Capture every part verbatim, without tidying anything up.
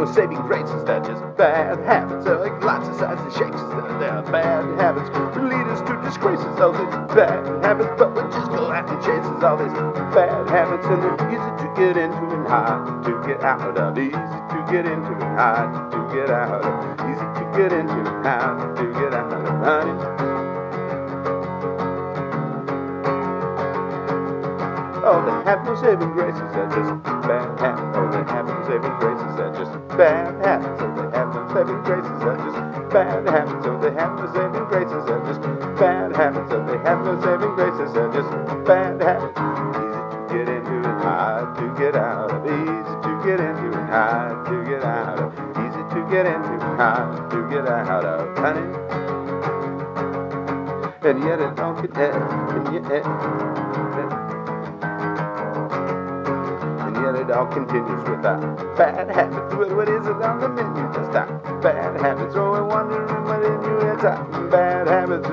no saving graces, they're just bad habits. They're like lots of sides and shapes, they're, they're bad habits to lead us to disgraces. All these bad habits, but we're just go out and chases all these bad habits, and they're easy to get into and hard to get out of. Easy to get into and hard to get out of. Easy to get into and hard to get out of, honey. Oh, they have no saving graces, they're just bad habits. Oh, they have no saving graces, they're just bad habits. Oh, they have no saving graces, they're just bad habits. Oh, they have no saving graces, they're just bad habits. Oh, they have no saving graces, they're just bad habits. Easy to get into and hard to get out of. Easy to get into and hard to get out of. Easy to get into and hard to get out of, honey. And yet it don't get that, and yet, and yet it all continues with that bad habits. What, what is it on the menu this time? Bad habits. Oh, we're wondering what in you it's bad habits.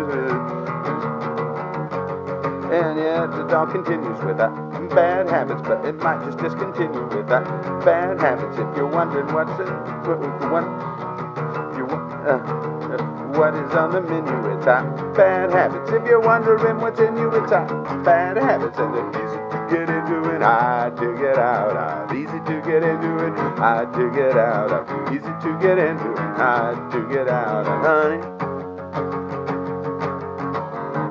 And yet it all continues with that bad habits, but it might just discontinue with that bad habits. If you're wondering what's in, what, what, you, uh, what is on the menu, it's our bad habits. If you're wondering what's in you, it's our bad habits. And it's easy to get into and hard to get out of. Easy to get into and hard to get out of. Easy to get into and hard to get out of, honey.